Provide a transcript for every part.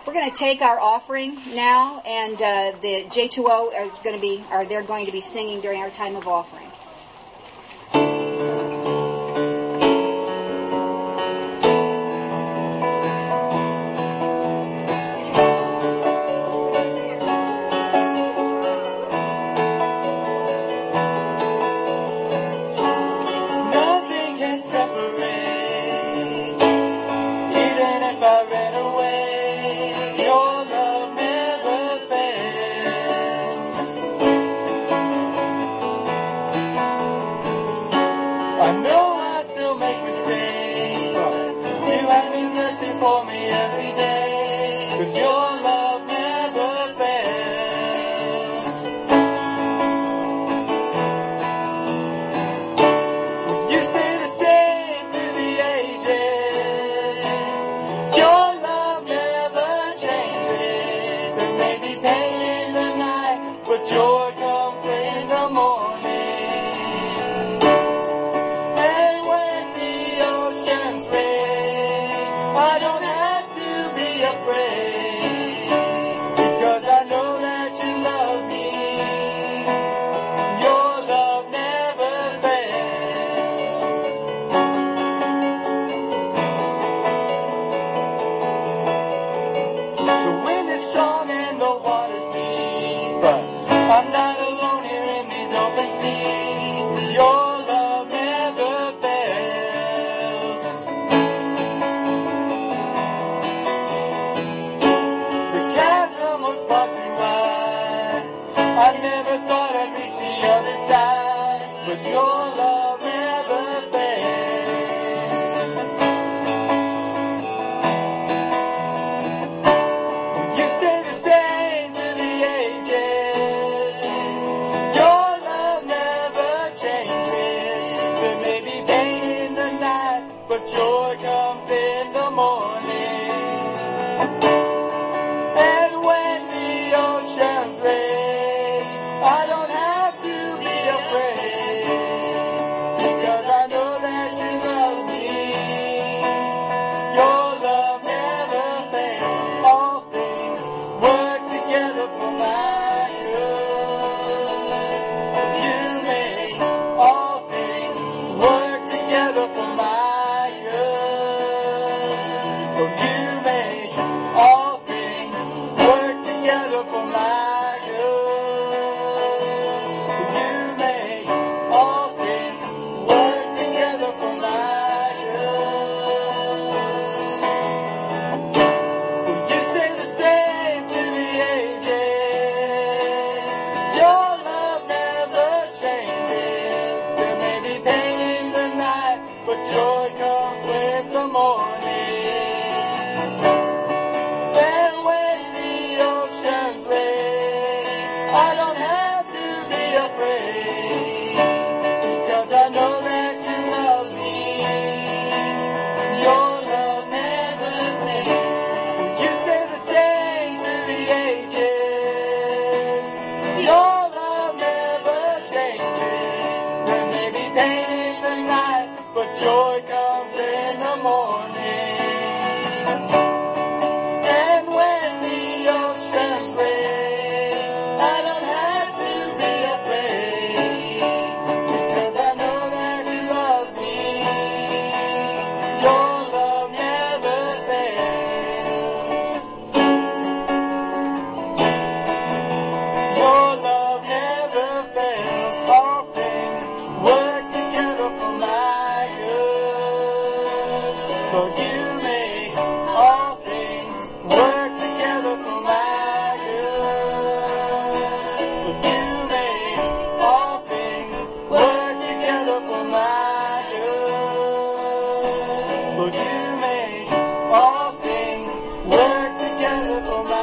We're going to take our offering now, and the J2O they're going to be singing during our time of offering. For me every day, 'cause your love never fails. You stay the same through the ages. Your love never changes. There may be pain in the night, but joy comes in the morning. And when the oceans rage, I don't have to be afraid, because I know that you love me. Your love never fails. The wind is strong and the water's deep, but I'm not alone here in these open seas. Your love never fails. Far too wide. I never thought I'd reach the other side, but your love never fails. You stay the same through the ages. Your love never changes. There may be pain in the night, but joy comes in the morning. And when the oceans rage, I don't have to be afraid, because I know that you love me. Your love never fails. All things work together for my good. You make all things work together for my good. For you make all things work together for my good. You make all things work together for my good. You stay the same through the ages. Your love never changes. There may be pain in the night, but joy comes with the morning. And when the oceans rage, I don't have to be afraid, because I know that you love me. Your love never fails. You stay the same through the ages. Your love never changes. There may be pain in the night, but joy comes in the morning. And when the oceans rage, I don't have to be afraid, because I know that you love me. Your love never fails. Your love never fails. All things work together for my good. Lord, you make all things work together for my good. Lord, you make all things work together for my good. Lord, you make all things work together for my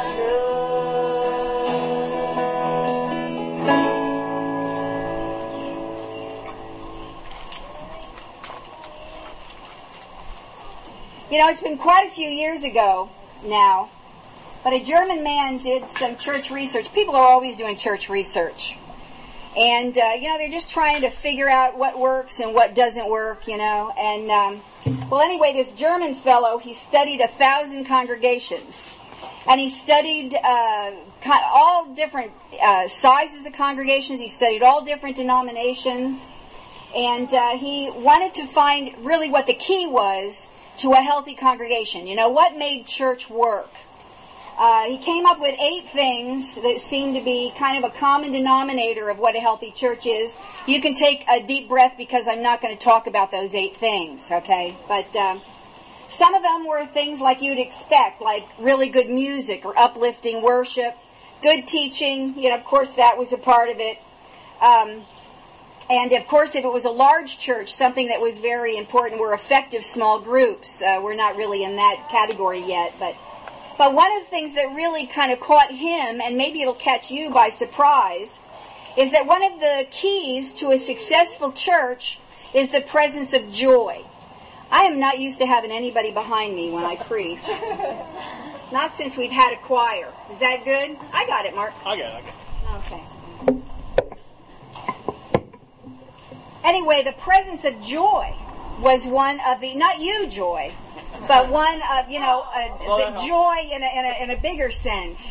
You know, it's been quite a few years ago now, but a German man did some church research. People are always doing church research. And, they're just trying to figure out what works and what doesn't work, And, anyway, this German fellow, he studied 1,000 congregations. And he studied all different sizes of congregations. He studied all different denominations. And he wanted to find really what the key was to a healthy congregation. You know, what made church work? He came up with 8 things that seem to be kind of a common denominator of what a healthy church is. You can take a deep breath because I'm not going to talk about those 8 things, okay? But some of them were things like you'd expect, like really good music or uplifting worship, good teaching. You know, of course, that was a part of it. And, of course, if it was a large church, something that was very important were effective small groups. We're not really in that category yet, but one of the things that really kind of caught him, and maybe it'll catch you by surprise, is that one of the keys to a successful church is the presence of joy. I am not used to having anybody behind me when I preach. Not since we've had a choir. Is that good? I got it, Mark. I got it. Okay. Anyway, the presence of joy was one of the, not you, Joy, but one of, you know, the joy in a bigger sense.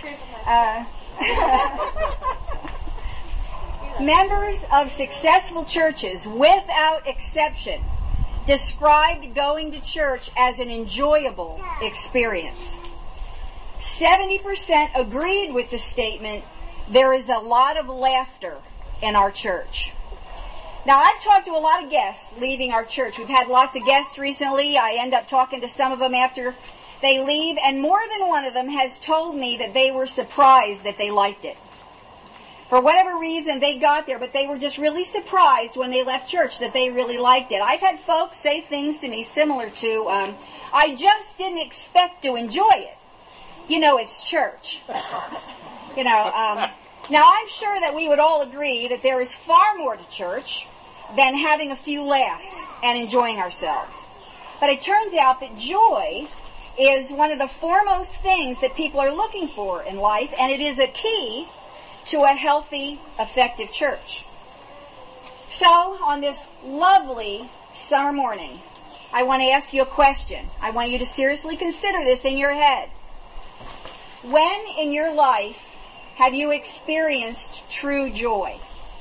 Members of successful churches, without exception, described going to church as an enjoyable experience. 70% agreed with the statement, there is a lot of laughter in our church. Now, I've talked to a lot of guests leaving our church. We've had lots of guests recently. I end up talking to some of them after they leave, and more than one of them has told me that they were surprised that they liked it. For whatever reason, they got there, but they were just really surprised when they left church that they really liked it. I've had folks say things to me similar to, I just didn't expect to enjoy it. You know, it's church. You know, now I'm sure that we would all agree that there is far more to church than having a few laughs and enjoying ourselves. But it turns out that joy is one of the foremost things that people are looking for in life, and it is a key to a healthy, effective church. So, on this lovely summer morning, I want to ask you a question. I want you to seriously consider this in your head. When in your life have you experienced true joy?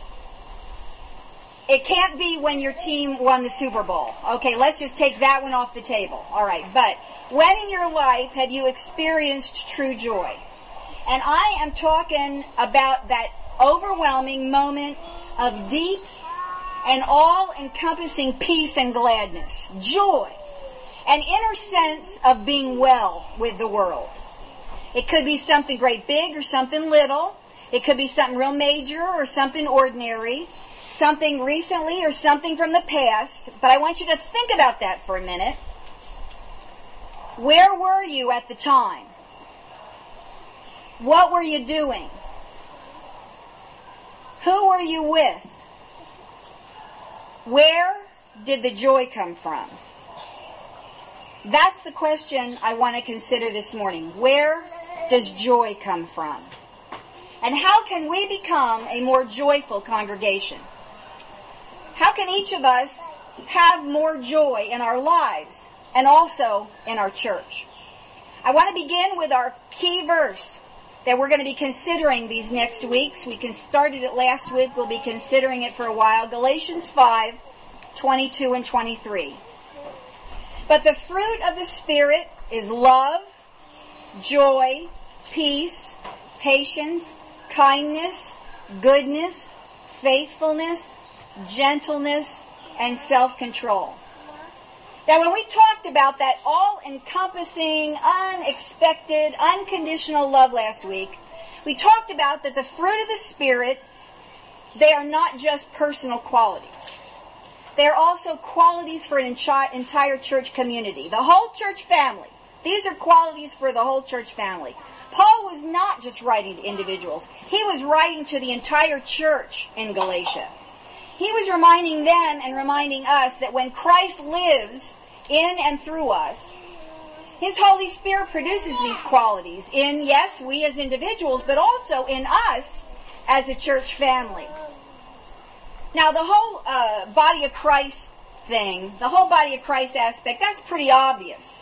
It can't be when your team won the Super Bowl. Okay, let's just take that one off the table. All right, but when in your life have you experienced true joy? And I am talking about that overwhelming moment of deep and all-encompassing peace and gladness, joy, an inner sense of being well with the world. It could be something great big or something little. It could be something real major or something ordinary, something recently or something from the past. But I want you to think about that for a minute. Where were you at the time? What were you doing? Who were you with? Where did the joy come from? That's the question I want to consider this morning. Where does joy come from? And how can we become a more joyful congregation? How can each of us have more joy in our lives and also in our church? I want to begin with our key verse that we're going to be considering these next weeks. We started it last week. We'll be considering it for a while. Galatians 5:22 and 23. But the fruit of the Spirit is love, joy, peace, patience, kindness, goodness, faithfulness, gentleness, and self-control. Now, when we talked about that all-encompassing, unexpected, unconditional love last week, we talked about that the fruit of the Spirit, they are not just personal qualities. They are also qualities for an entire church community. The whole church family. These are qualities for the whole church family. Paul was not just writing to individuals. He was writing to the entire church in Galatia. He was reminding them and reminding us that when Christ lives in and through us, His Holy Spirit produces these qualities in, yes, we as individuals, but also in us as a church family. Now, the whole body of Christ thing, the whole body of Christ aspect, that's pretty obvious.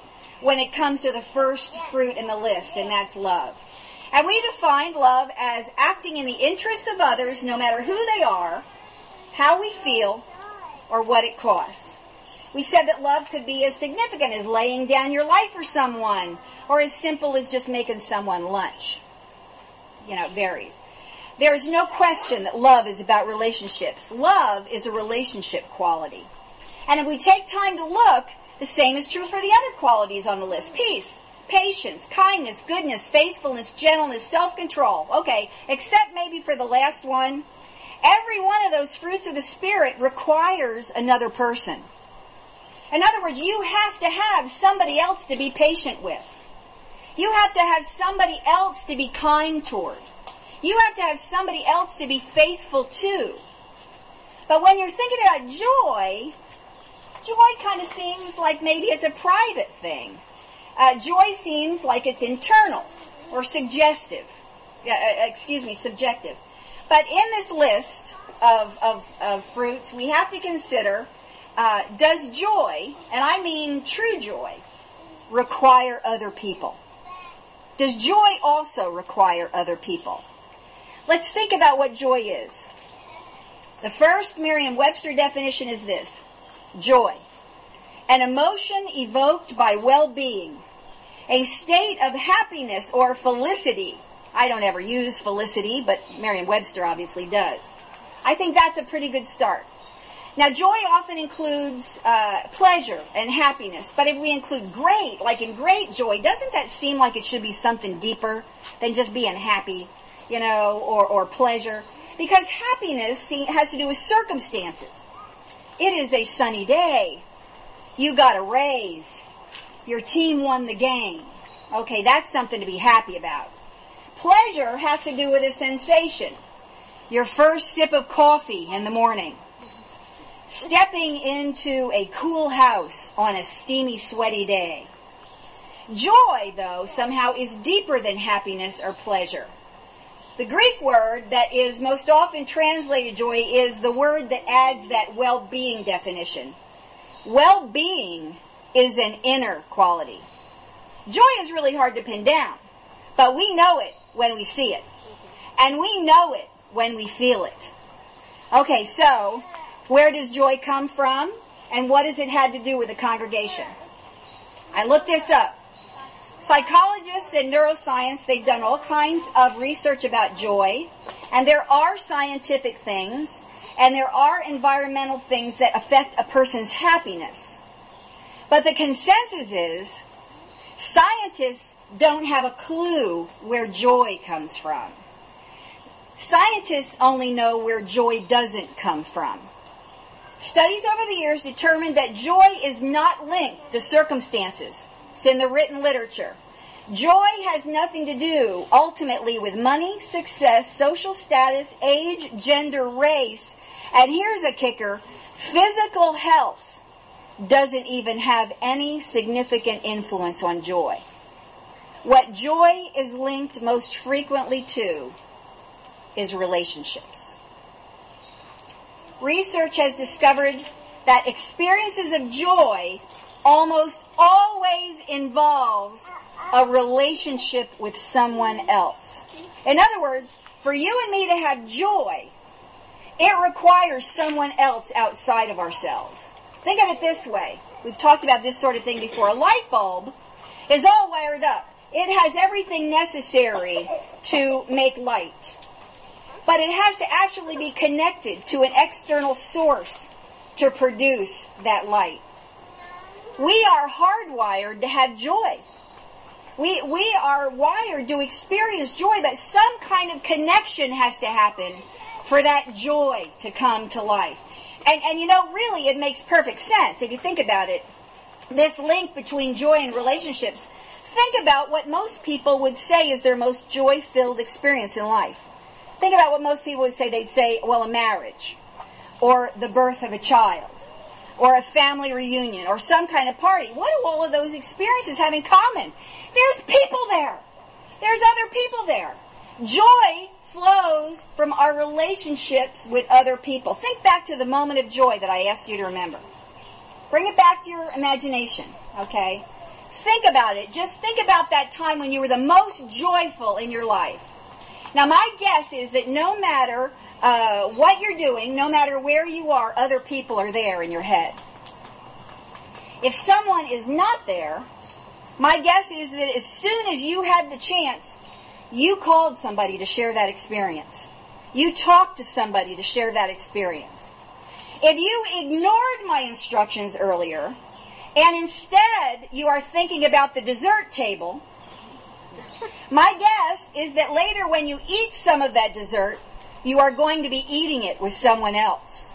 when it comes to the first fruit in the list, and that's love. And we defined love as acting in the interests of others, no matter who they are, how we feel, or what it costs. We said that love could be as significant as laying down your life for someone, or as simple as just making someone lunch. It varies. There is no question that love is about relationships. Love is a relationship quality. And if we take time to look, the same is true for the other qualities on the list. Peace, patience, kindness, goodness, faithfulness, gentleness, self-control. Okay, except maybe for the last one. Every one of those fruits of the Spirit requires another person. In other words, you have to have somebody else to be patient with. You have to have somebody else to be kind toward. You have to have somebody else to be faithful to. But when you're thinking about joy kind of seems like maybe it's a private thing. Joy seems like it's internal or subjective. But in this list of fruits, we have to consider, does joy, and I mean true joy, require other people? Does joy also require other people? Let's think about what joy is. The first Merriam-Webster definition is this: joy, an emotion evoked by well-being, a state of happiness or felicity. I don't ever use felicity, but Merriam-Webster obviously does. I think that's a pretty good start. Now, joy often includes pleasure and happiness, but if we include great, like in great joy, doesn't that seem like it should be something deeper than just being happy, or pleasure? Because happiness has to do with circumstances. It is a sunny day. You got a raise. Your team won the game. Okay, that's something to be happy about. Pleasure has to do with a sensation. Your first sip of coffee in the morning. Stepping into a cool house on a steamy, sweaty day. Joy, though, somehow is deeper than happiness or pleasure. The Greek word that is most often translated joy is the word that adds that well-being definition. Well-being is an inner quality. Joy is really hard to pin down, but we know it when we see it. And we know it when we feel it. Okay, so where does joy come from? And what has it had to do with the congregation? I looked this up. Psychologists and neuroscience, they've done all kinds of research about joy. And there are scientific things, and there are environmental things that affect a person's happiness. But the consensus is, scientists don't have a clue where joy comes from. Scientists only know where joy doesn't come from. Studies over the years determined that joy is not linked to circumstances. It's in the written literature. Joy has nothing to do, ultimately, with money, success, social status, age, gender, race, and here's a kicker, physical health doesn't even have any significant influence on joy. What joy is linked most frequently to is relationships. Research has discovered that experiences of joy almost always involves a relationship with someone else. In other words, for you and me to have joy, it requires someone else outside of ourselves. Think of it this way. We've talked about this sort of thing before. A light bulb is all wired up. It has everything necessary to make light. But it has to actually be connected to an external source to produce that light. We are hardwired to have joy. We are wired to experience joy, but some kind of connection has to happen for that joy to come to life. And really it makes perfect sense if you think about it. This link between joy and relationships. Think about what most people would say is their most joy-filled experience in life. Think about what most people would say. They'd say, well, a marriage, or the birth of a child, or a family reunion, or some kind of party. What do all of those experiences have in common? There's people there. There's other people there. Joy flows from our relationships with other people. Think back to the moment of joy that I asked you to remember. Bring it back to your imagination, okay? Think about it. Just think about that time when you were the most joyful in your life. Now, my guess is that no matter what you're doing, no matter where you are, other people are there in your head. If someone is not there, my guess is that as soon as you had the chance, you called somebody to share that experience. You talked to somebody to share that experience. If you ignored my instructions earlier, and instead you are thinking about the dessert table, my guess is that later when you eat some of that dessert, you are going to be eating it with someone else.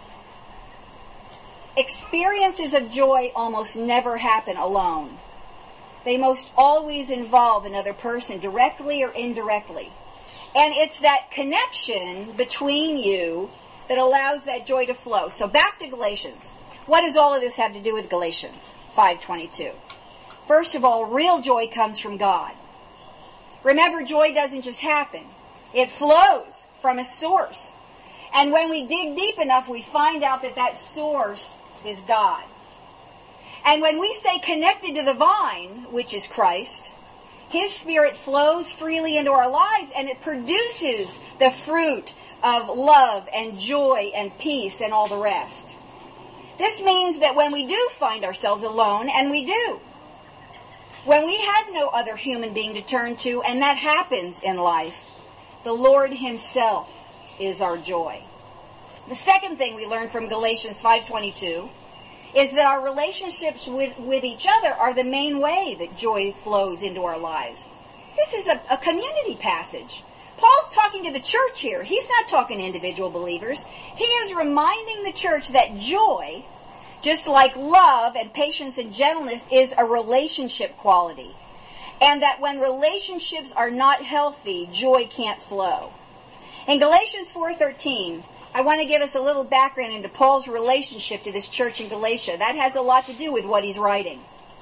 Experiences of joy almost never happen alone. They most always involve another person, directly or indirectly. And it's that connection between you that allows that joy to flow. So back to Galatians. What does all of this have to do with Galatians 5:22? First of all, real joy comes from God. Remember, joy doesn't just happen. It flows from a source. And when we dig deep enough, we find out that that source is God. And when we stay connected to the vine, which is Christ, His Spirit flows freely into our lives, and it produces the fruit of love and joy and peace and all the rest. This means that when we do find ourselves alone, and we do, when we had no other human being to turn to, and that happens in life, the Lord Himself is our joy. The second thing we learn from Galatians 5:22 is that our relationships with each other are the main way that joy flows into our lives. This is a community passage. Paul's talking to the church here. He's not talking to individual believers. He is reminding the church that joy, just like love and patience and gentleness, is a relationship quality. And that when relationships are not healthy, joy can't flow. In Galatians 4:13, I want to give us a little background into Paul's relationship to this church in Galatia. That has a lot to do with what he's writing.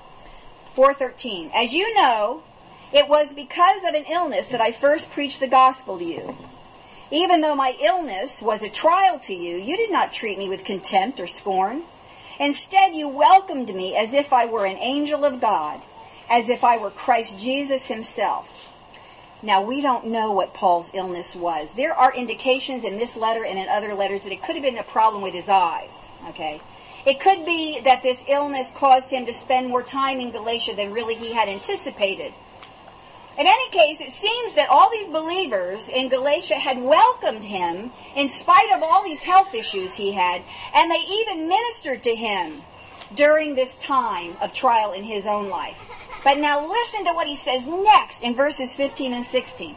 4:13. As you know, it was because of an illness that I first preached the gospel to you. Even though my illness was a trial to you, you did not treat me with contempt or scorn. Instead, you welcomed me as if I were an angel of God, as if I were Christ Jesus Himself. Now, we don't know what Paul's illness was. There are indications in this letter and in other letters that it could have been a problem with his eyes. Okay? It could be that this illness caused him to spend more time in Galatia than really he had anticipated. In any case, it seems that all these believers in Galatia had welcomed him in spite of all these health issues he had, and they even ministered to him during this time of trial in his own life. But now listen to what he says next in verses 15 and 16.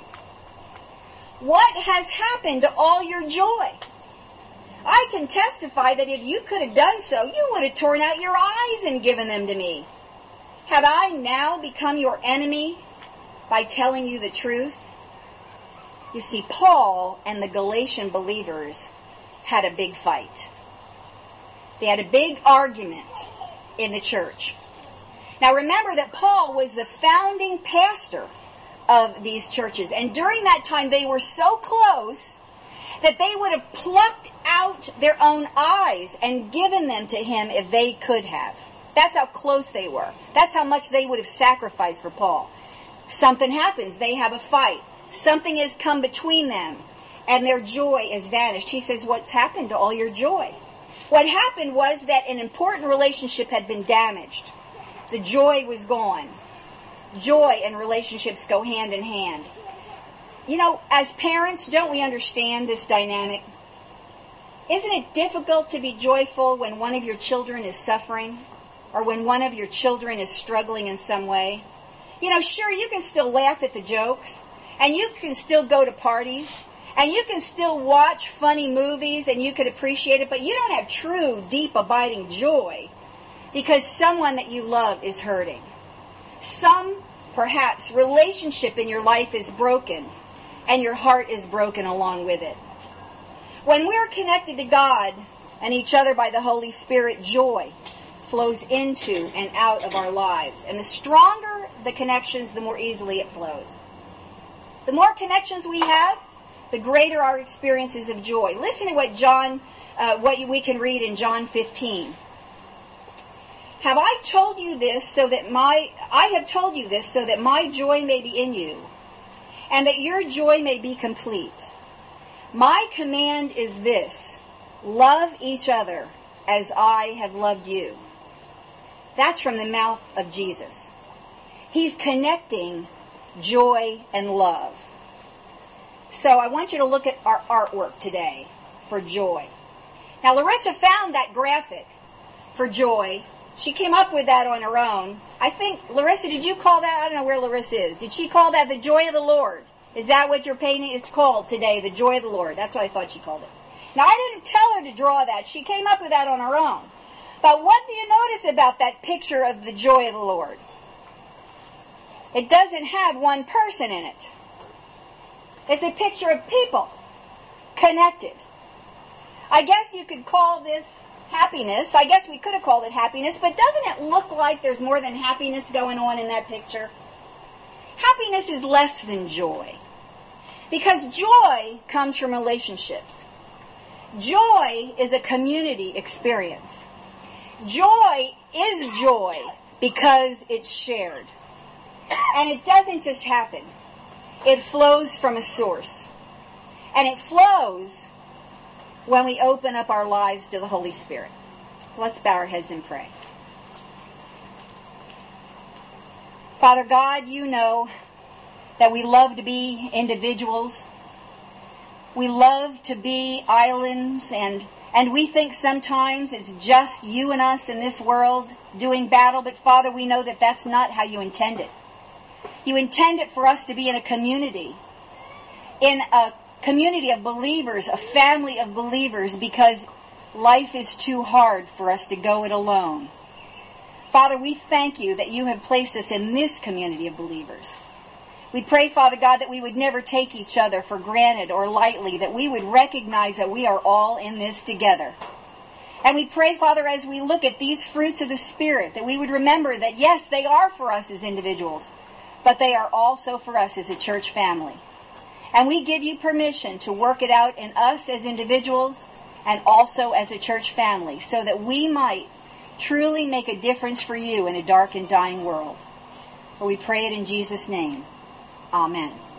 What has happened to all your joy? I can testify that if you could have done so, you would have torn out your eyes and given them to me. Have I now become your enemy by telling you the truth? You see, Paul and the Galatian believers had a big fight. They had a big argument in the church. Now remember that Paul was the founding pastor of these churches. And during that time they were so close that they would have plucked out their own eyes and given them to him if they could have. That's how close they were. That's how much they would have sacrificed for Paul. Something happens. They have a fight. Something has come between them and their joy is vanished. He says, what's happened to all your joy? What happened was that an important relationship had been damaged. The joy was gone. Joy and relationships go hand in hand. You know, as parents, don't we understand this dynamic? Isn't it difficult to be joyful when one of your children is suffering? Or when one of your children is struggling in some way? You know, sure, you can still laugh at the jokes. And you can still go to parties. And you can still watch funny movies and you can appreciate it. But you don't have true, deep, abiding joy because someone that you love is hurting. Some, perhaps, relationship in your life is broken and your heart is broken along with it. When we're connected to God and each other by the Holy Spirit, joy flows into and out of our lives. And the stronger the connections, the more easily it flows. The more connections we have, the greater our experiences of joy. Listen to what we can read in John 15. Have I told you this so that I have told you this so that my joy may be in you, and that your joy may be complete. My command is this: love each other as I have loved you. That's from the mouth of Jesus. He's connecting joy and love. So I want you to look at our artwork today for joy. Now, Larissa found that graphic for joy. She came up with that on her own. I think, Larissa, did you call that? I don't know where Larissa is. Did she call that the joy of the Lord? Is that what your painting is called today, the joy of the Lord? That's what I thought she called it. Now, I didn't tell her to draw that. She came up with that on her own. But what do you notice about that picture of the joy of the Lord? It doesn't have one person in it. It's a picture of people connected. I guess you could call this happiness. I guess we could have called it happiness, but doesn't it look like there's more than happiness going on in that picture? Happiness is less than joy, because joy comes from relationships. Joy is a community experience. Joy is joy because it's shared. And it doesn't just happen. It flows from a source. And it flows when we open up our lives to the Holy Spirit. Let's bow our heads and pray. Father God, you know that we love to be individuals. We love to be islands, and we think sometimes it's just you and us in this world doing battle. But Father, we know that that's not how you intend it. You intend it for us to be in a community of believers, a family of believers, because life is too hard for us to go it alone. Father, we thank you that you have placed us in this community of believers. We pray, Father God, that we would never take each other for granted or lightly, that we would recognize that we are all in this together. And we pray, Father, as we look at these fruits of the Spirit, that we would remember that, yes, they are for us as individuals, but they are also for us as a church family. And we give you permission to work it out in us as individuals and also as a church family, so that we might truly make a difference for you in a dark and dying world. For we pray it in Jesus' name. Amen.